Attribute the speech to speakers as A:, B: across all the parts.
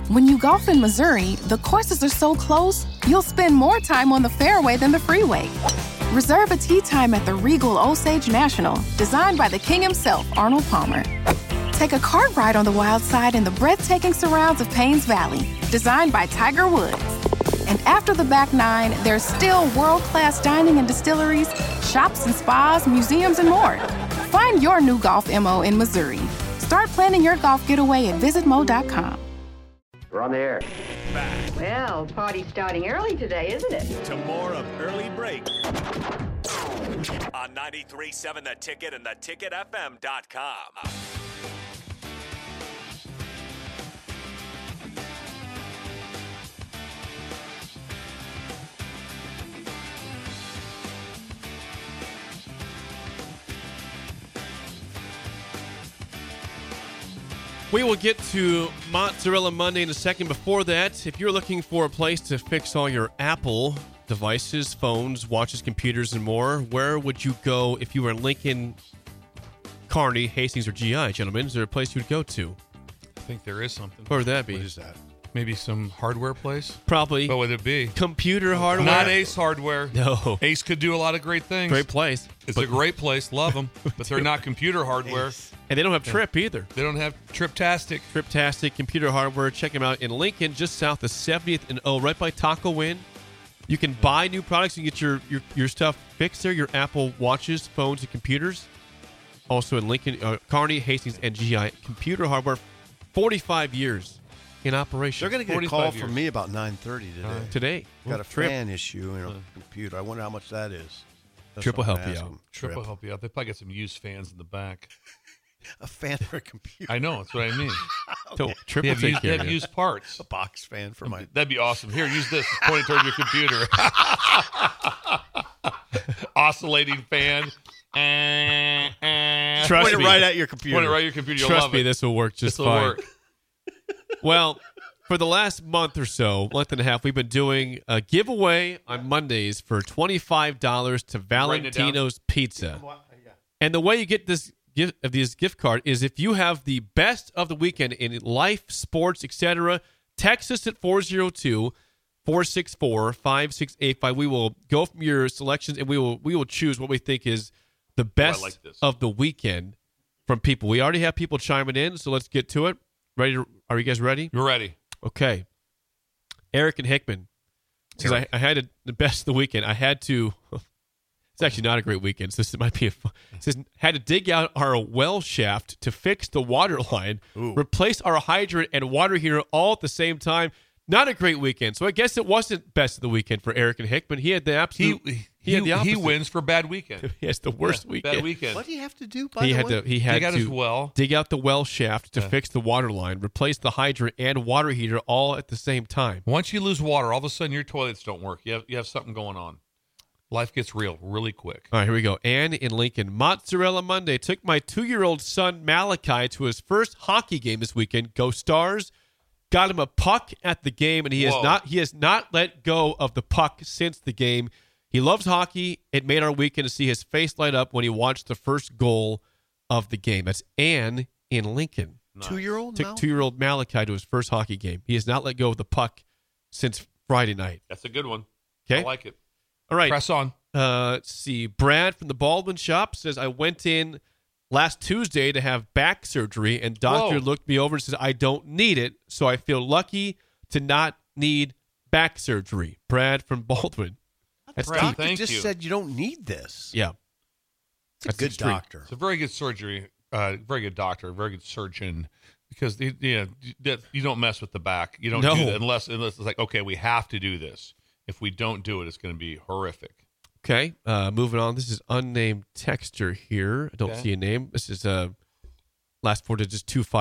A: When you golf in Missouri, the courses are so close, you'll spend more time on the fairway than the freeway. Reserve a tee time at the Regal Osage National, designed by the king himself, Arnold Palmer. Take a cart ride on the wild side in the breathtaking surrounds of Paynes Valley, designed by Tiger Woods. And after the back nine, there's still world-class dining and distilleries, shops and spas, museums, and more. Find your new golf MO in Missouri. Start planning your golf getaway at visitmo.com.
B: We're on the air.
C: Back
D: Well, party's starting early today, isn't it?
C: to more of Early Break on 93.7 The Ticket and theticketfm.com.
E: We will get to Mozzarella Monday in a second. Before that, if you're looking for a place to fix all your Apple devices, phones, watches, computers, and more, where would you go if you were in Lincoln, Kearney, Hastings, or GI, gentlemen? Is there a place you would go to?
F: I think there is something.
E: Where would that be?
G: What is that?
F: Maybe some hardware place?
E: Probably
F: What would it be?
E: computer hardware.
F: Not Ace Hardware.
E: No.
F: Ace could do a lot of great things.
E: Great place.
F: It's a great place. Love them. But they're not computer hardware.
E: And they don't have Trip either.
F: They don't have Triptastic.
E: Triptastic Computer Hardware. Check them out in Lincoln, just south of 70th and O, right by Taco Inn. You can buy new products and get your stuff fixed there, your Apple watches, phones, and computers. Also in Lincoln, Kearney, Hastings, and GI. Computer Hardware, 45 years in operation.
G: They're going to get a
F: 45
G: call
F: years.
G: from me about 9:30 today.
E: Today.
G: Got a
E: Trip.
G: fan issue in a computer. I wonder how much that is. That's
E: Trip will
G: what I'm
E: help you
G: asking.
E: out.
F: Trip will help you out. They probably got some used fans in the back.
G: A fan for a computer.
F: I know. That's what I mean.
E: So Trip
F: They
E: will
F: have,
E: take
F: used,
E: care
F: they
E: of
F: have
E: you.
F: used parts.
G: A box fan for my.
F: That'd be awesome. Here, use this. It's pointing toward your computer. Oscillating fan.
E: Trust
G: Point it
E: me.
G: right at your computer.
F: Point it right at your computer. You'll
E: Trust
F: love
E: me,
F: it.
E: this will work just
F: This will
E: fine.
F: work.
E: Well, for the last month or so, month and a half, we've been doing a giveaway on Mondays for $25 to
F: Writing it down?
E: Valentino's Pizza. And the way you get this gift card is if you have the best of the weekend in life, sports, etc., text us at 402-464-5685. We will go from your selections and we will choose what we think is the best
F: like this.
E: of the weekend from people. We already have people chiming in, so let's get to it. Are you guys ready?
F: You're ready.
E: Okay. Eric and Hickman says, I had the best of the weekend. I had to. It's actually not a great weekend, so this might be says, had to dig out our well shaft to fix the water line, replace our hydrant and water heater all at the same time. Not a great weekend. So I guess it wasn't best of the weekend for Eric and Hickman. He had the absolute. He had the opposite.
F: He wins for bad weekend.
E: He has the worst weekend.
F: Bad weekend.
G: What do you have to do? By
E: He
G: the
E: had
G: way?
E: to. He had
F: Dig out
E: to
F: his well.
E: dig out the well shaft to fix the water line, replace the hydrant and water heater all at the same time.
F: Once you lose water, all of a sudden your toilets don't work. You have something going on. Life gets real really quick.
E: All right, here we go. Ann in Lincoln. Mozzarella Monday. Took my 2-year-old son Malachi to his first hockey game this weekend. Go Stars. Got him a puck at the game, and he has not let go of the puck since the game. He loves hockey. It made our weekend to see his face light up when he watched the first goal of the game. That's Ann in Lincoln.
G: 2-year-old?
E: Took 2-year-old Malachi to his first hockey game. He has not let go of the puck since Friday night.
F: That's a good one.
E: Okay.
F: I like it.
E: All right.
F: Press on.
E: Let's see. Brad from the Baldwin Shop says, I went in last Tuesday to have back surgery, and doctor looked me over and says, I don't need it, so I feel lucky to not need back surgery. Brad from Baldwin. That's
F: Brad,
E: deep.
G: Doctor
F: thank
G: just
F: you.
G: said you don't need this.
E: Yeah.
G: It's a
E: That's
G: good
E: extreme.
G: doctor.
F: It's a very good surgery, very good doctor, very good surgeon, because you don't mess with the back. You don't
E: No.
F: do that unless it's like, okay, we have to do this. If we don't do it, it's going to be horrific.
E: Okay. Moving on. This is unnamed texter here. I don't see a name. This is last 4 digits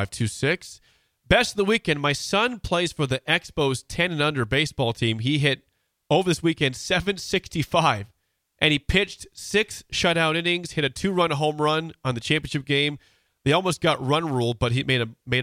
E: 2526. Best of the weekend. My son plays for the Expos 10 and under baseball team. He hit over this weekend 765, and he pitched 6 shutout innings, hit a 2-run home run on the championship game. They almost got run ruled, but he made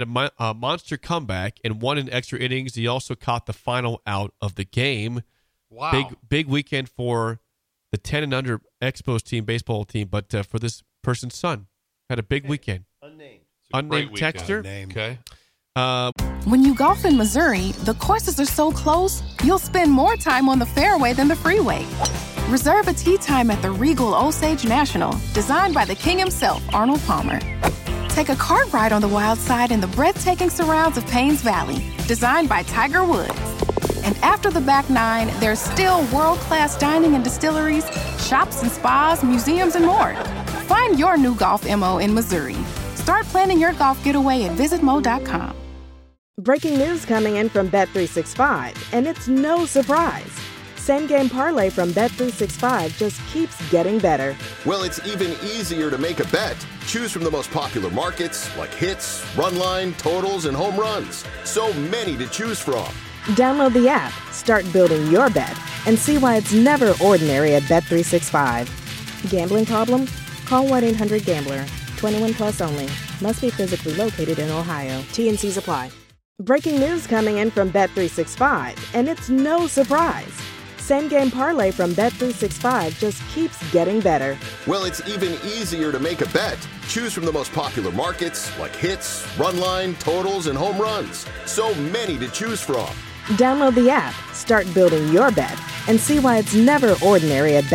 E: a monster comeback and won in extra innings. He also caught the final out of the game.
F: Wow.
E: Big weekend for the 10 and under Expos team, baseball team, but for this person's son. Had a big weekend.
G: Unnamed.
E: Unnamed
F: great weekend.
E: texter.
G: Unnamed.
F: Okay.
A: When you golf in Missouri, the courses are so close, you'll spend more time on the fairway than the freeway. Reserve a tee time at the Regal Osage National, designed by the king himself, Arnold Palmer. Take a cart ride on the wild side in the breathtaking surrounds of Paynes Valley, designed by Tiger Woods. And after the back nine, there's still world-class dining and distilleries, shops and spas, museums, and more. Find your new golf MO in Missouri. Start planning your golf getaway at visitmo.com.
B: Breaking news coming in from Bet365, and it's no surprise. Same Game Parlay from Bet365 just keeps getting better.
H: Well, it's even easier to make a bet. Choose from the most popular markets like hits, run line, totals, and home runs. So many to choose from.
B: Download the app, start building your bet, and see why it's never ordinary at Bet365. Gambling problem? Call 1-800-GAMBLER. 21 plus only. Must be physically located in Ohio. T&Cs apply. Breaking news coming in from Bet365, and it's no surprise. Same Game Parlay from Bet365 just keeps getting better.
H: Well, it's even easier to make a bet. Choose from the most popular markets like hits, run line, totals, and home runs. So many to choose from.
B: Download the app, start building your bet, and see why it's never ordinary at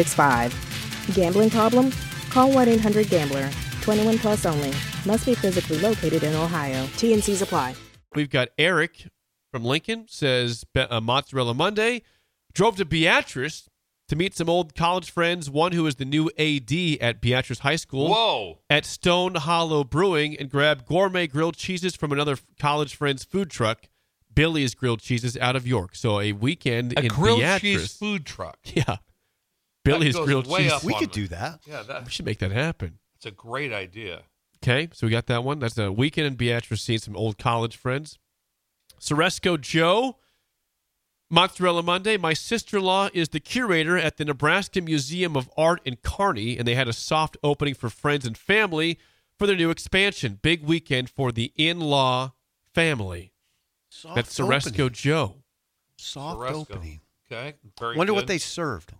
B: Bet365. Gambling problem? Call 1-800-GAMBLER. 21 plus only. Must be physically located in Ohio. T&Cs apply.
E: We've got Eric from Lincoln, says Mozzarella Monday. Drove to Beatrice to meet some old college friends, one who is the new AD at Beatrice High School.
F: Whoa.
E: At Stone Hollow Brewing, and grabbed gourmet grilled cheeses from another college friend's food truck, Billy's Grilled Cheeses out of York. So a weekend in
F: grilled
E: Beatrice.
F: cheese food truck.
E: Yeah. Billy's
F: goes
E: Grilled
F: way
E: Cheese.
F: up
G: We
F: on
G: could
F: the-
G: do that.
F: Yeah,
E: We should make that happen.
F: that's a great idea.
E: Okay, so we got that one. That's a weekend in Beatrice, seeing some old college friends. Soresco Joe, Mozzarella Monday. My sister-in-law is the curator at the Nebraska Museum of Art in Kearney, and they had a soft opening for friends and family for their new expansion. Big weekend for the in-law family.
G: Soft
E: That's Soresco
G: opening.
E: Joe.
G: Soft
F: Soresco.
G: opening.
F: Okay. Very
G: Wonder
F: good.
G: what they served.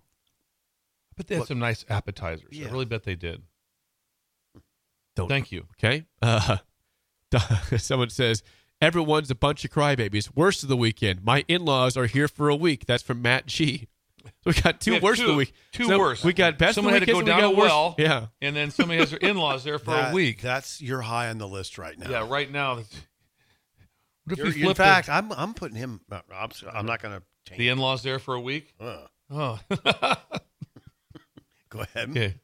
F: But they had
G: Look.
F: some nice appetizers.
G: Yeah.
F: I really bet they did.
E: Don't
F: Thank you.
E: Okay. Someone says, everyone's a bunch of crybabies. Worst of the weekend. My in-laws are here for a week. That's from Matt G. So we got two
F: We have
E: worst of the week.
F: Two
E: So
F: worst.
E: We got best
F: Someone
E: of
F: had
E: the
F: to go
E: weekend,
F: down
E: we
F: a
E: got worst-
F: well.
E: Yeah.
F: And then somebody has their in-laws there for a week.
G: You're high on the list right now.
F: Yeah, right now. What if we
G: In
F: flip
G: fact, I'm putting him. I'm not going to change.
F: the in-laws there for a week? Oh.
G: Go ahead.
F: Okay.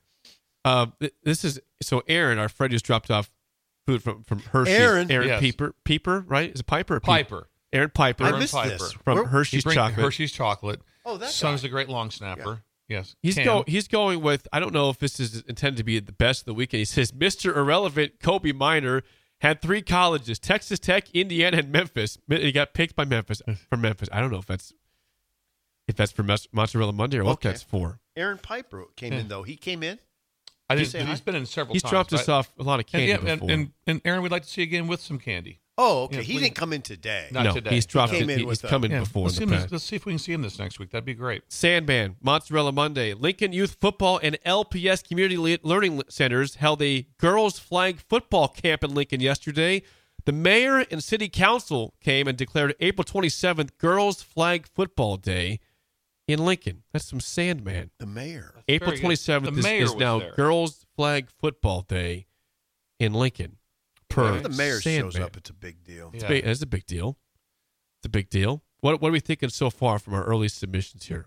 E: This is so Aaron, our friend who's dropped off food from Hershey's.
G: Aaron.
F: Yes.
E: Peeper, right? Is it Piper? Or
F: Piper.
E: Aaron Piper.
G: I
F: Aaron
G: missed
F: Piper.
G: this.
E: From
G: Where-
F: He
E: Hershey's
F: brings
E: chocolate.
F: Hershey's chocolate.
G: Oh, that
F: Son's
G: guy.
F: a great long snapper. Yes.
E: He's going with, I don't know if this is intended to be the best of the weekend. He says, Mr. Irrelevant Kobe Minor had 3 colleges, Texas Tech, Indiana, and Memphis. He got picked by Memphis, from Memphis. I don't know if that's for Mozzarella Monday or what
G: Okay.
E: that's for.
G: Aaron Piper came in, though. He came in.
F: I
G: Did you
F: didn't,
G: say
F: but
G: hi?
F: he's been in several
E: He's
F: times.
E: dropped us
F: right?
E: off a lot of candy
F: and,
E: before.
F: and Aaron, we'd like to see you again with some candy.
G: Oh, okay.
F: Yeah,
G: he
F: we-
G: didn't come in today.
F: Not
E: no,
F: today.
E: he's dropped
G: He
E: it.
G: came in
E: He's
G: with
E: coming
F: Yeah,
E: before
F: let's,
E: in
F: see
E: the
F: him,
E: past.
F: let's see if we can see him this next week. That'd be great.
E: Sandman, Mozzarella Monday. Lincoln Youth Football and LPS Community Learning Centers held a girls' flag football camp in Lincoln yesterday. The mayor and city council came and declared April 27th Girls' Flag Football Day in Lincoln. That's some Sandman.
G: The mayor.
E: April
F: very good.
E: 27th
F: The mayor
E: is
F: was
E: now
F: there.
E: Girls' Flag Football Day in Lincoln. Per
G: Whenever the mayor
E: Sandman.
G: shows up, it's a big deal.
E: It's,
F: Yeah.
E: big, it's a big deal. It's a big deal. What are we thinking so far from our early submissions here?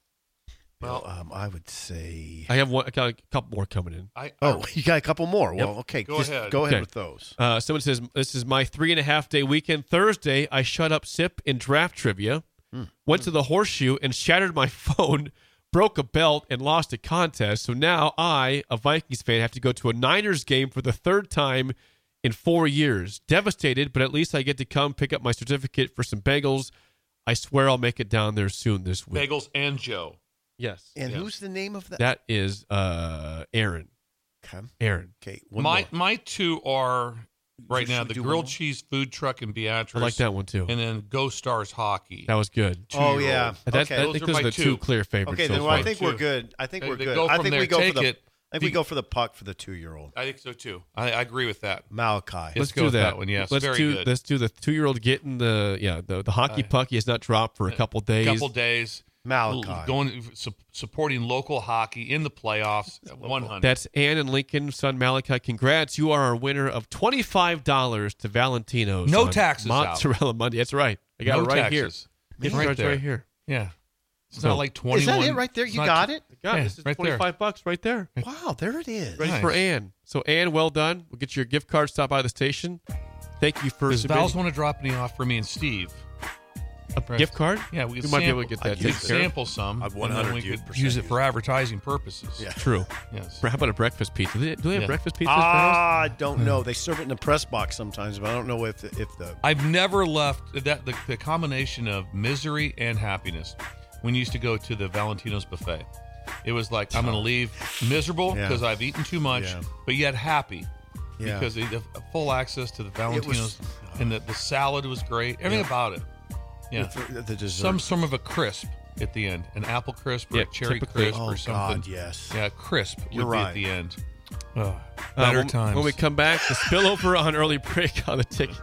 G: Well, I would say.
E: I got a couple more coming in.
G: Oh, you got a couple more.
E: Yep.
G: Well, okay.
F: Go
G: just
F: ahead.
G: Go ahead
E: Okay.
G: with those.
E: Someone says, this is my 3.5-day weekend. Thursday, I shut up Sip in draft trivia, went to the Horseshoe and shattered my phone, broke a belt, and lost a contest. So now I, a Vikings fan, have to go to a Niners game for the 3rd time in 4 years. Devastated, but at least I get to come pick up my certificate for some bagels. I swear I'll make it down there soon this week.
F: Bagels and Joe.
E: Yes.
G: And
F: Yes.
G: who's the name of that?
E: That is Aaron.
G: Okay.
E: Aaron.
G: Okay. One
F: My
G: more.
F: my two are right
G: Should
F: now
G: we
F: the
G: do one
F: grilled
G: more?
F: cheese food truck in Beatrice.
E: I like that one too.
F: And then Go Stars hockey.
E: That was good.
G: Oh, yeah.
E: That,
G: Okay.
E: I
F: Those
E: think
F: are
E: those
F: my
E: are the
F: two.
E: two clear favorites
G: Okay,
E: so
G: then
E: far.
G: I think we're
F: Two.
G: good. I think we're
F: They
G: good.
F: go
G: I
F: from
G: think
F: there,
G: we go
F: take
G: for the.
F: it.
G: I think we go for the puck for the 2-year-old.
F: I think so too. I agree with that.
G: Malachi.
E: Let's do that
F: one. Yes,
E: let's do the 2-year-old getting the hockey puck. He has not dropped for a couple days.
G: Malachi.
F: Supporting local hockey in the playoffs. 100.
E: That's Ann and Lincoln, son Malachi. Congrats. You are our winner of $25 to Valentino's.
F: No taxes
E: Mozzarella Monday. That's right. I got it right
F: taxes.
E: Here. Gift right here.
F: Yeah. It's not like 21.
G: Is that it right there? You got it?
E: I got it. This is
F: right
E: $25 right there.
G: Wow, there it is.
E: Ready for Ann. So, Ann, well done. We'll get your gift card. Stop by the station. Thank you for
F: Does Val's want to drop any off for me and Steve?
E: A gift card?
F: Yeah,
E: we might be able to get that.
F: We sample some.
G: I'd 100%
F: and then we could use it for advertising purposes.
G: Yeah.
E: True.
F: Yes.
E: How about a breakfast pizza? Do they have breakfast pizzas?
G: I don't know. They serve it in a press box sometimes, but I don't know if the.
F: I've never left the combination of misery and happiness. When you used to go to the Valentino's buffet, it was like I'm going to leave miserable because I've eaten too much, but yet happy because they have full access to the Valentino's, and the salad was great. Everything about it. Yeah,
G: the dessert.
F: Some sort of a crisp at the end, an apple crisp or a cherry crisp or something.
G: God, yes.
F: Yeah, crisp would be at the end. Oh,
E: better
F: times.
E: When we come back, the spillover on early break on the ticket.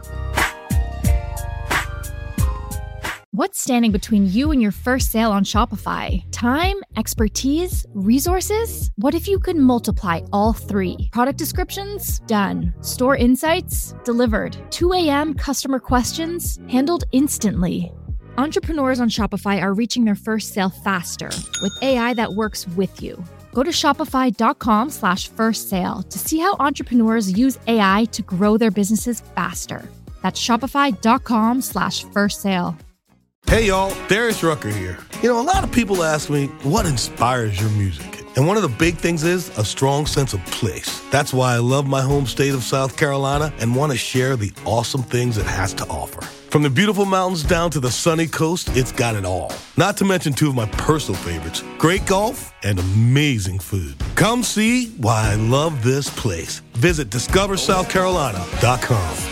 I: What's standing between you and your first sale on Shopify? Time, expertise, resources? What if you could multiply all three? Product descriptions? Done. Store insights? Delivered. 2 a.m. customer questions? Handled instantly. Entrepreneurs on Shopify are reaching their first sale faster with AI that works with you. Go to shopify.com/first sale to see how entrepreneurs use AI to grow their businesses faster. That's shopify.com/first sale.
J: Hey y'all, Darius Rucker here. You know, a lot of people ask me, what inspires your music? And one of the big things is a strong sense of place. That's why I love my home state of South Carolina and want to share the awesome things it has to offer. From the beautiful mountains down to the sunny coast, it's got it all. Not to mention two of my personal favorites, great golf and amazing food. Come see why I love this place. Visit discoversouthcarolina.com.